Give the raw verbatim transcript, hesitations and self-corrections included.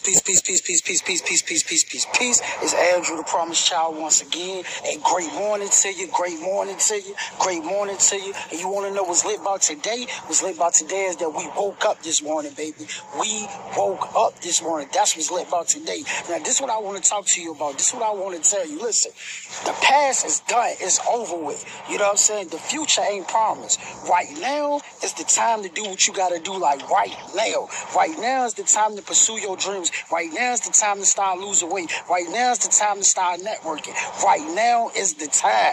peace, peace, peace, peace, peace, peace, peace, peace, peace, peace, peace. It's Andrew, the Promised Child, once again. A great morning to you, great morning to you, great morning to you. And you want to know what's lit about today? What's lit about today is that we woke up this morning, baby. We woke up this morning. That's what's lit about today. Now, this is what I want to talk to you about. This is what I want to tell you. Listen, the past is done. It's over with. You know what I'm saying? The future ain't promised. Right now is the time to do what you got to do, like right now. Right now is the time to pursue your dreams. Right now is the time to start losing weight. Right now is the time to start networking. Right now is the time.